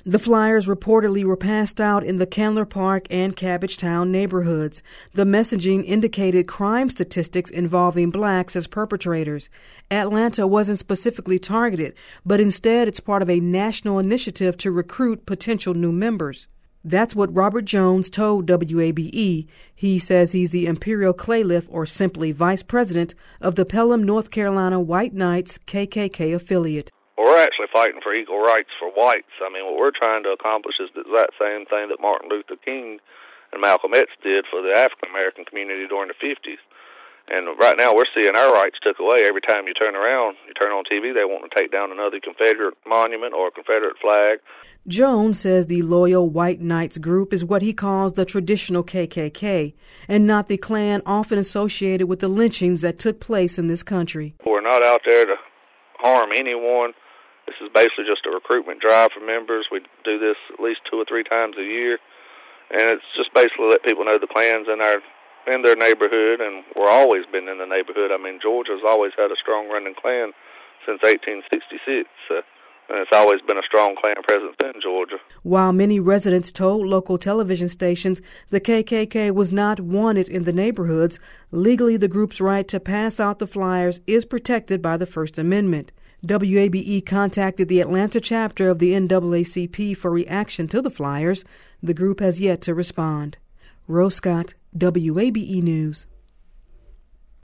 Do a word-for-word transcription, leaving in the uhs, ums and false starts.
The flyers reportedly were passed out in the Candler Park and Cabbagetown neighborhoods. The messaging indicated crime statistics involving blacks as perpetrators. Atlanta wasn't specifically targeted, but instead it's part of a national initiative to recruit potential new members. That's what Robert Jones told W A B E. He says he's the Imperial Clayliff, or simply vice president, of the Pelham, North Carolina White Knights K K K affiliate. Well, we're actually fighting for equal rights for whites. I mean, what we're trying to accomplish is that same thing that Martin Luther King and Malcolm X did for the African-American community during the fifties. And right now we're seeing our rights took away. Every time you turn around, you turn on T V, they want to take down another Confederate monument or a Confederate flag. Jones says the Loyal White Knights group is what he calls the traditional K K K, and not the Klan often associated with the lynchings that took place in this country. We're not out there to harm anyone. This is basically just a recruitment drive for members. We do this at least two or three times a year, and it's just basically let people know the Klan's in our in their neighborhood, and we're always been in the neighborhood. I mean, Georgia's always had a strong running Klan since eighteen sixty-six, uh, and it's always been a strong Klan presence in Georgia. While many residents told local television stations the K K K was not wanted in the neighborhoods, legally the group's right to pass out the flyers is protected by the First Amendment. W A B E contacted the Atlanta chapter of the N double A C P for reaction to the flyers. The group has yet to respond. Rose Scott, W A B E News.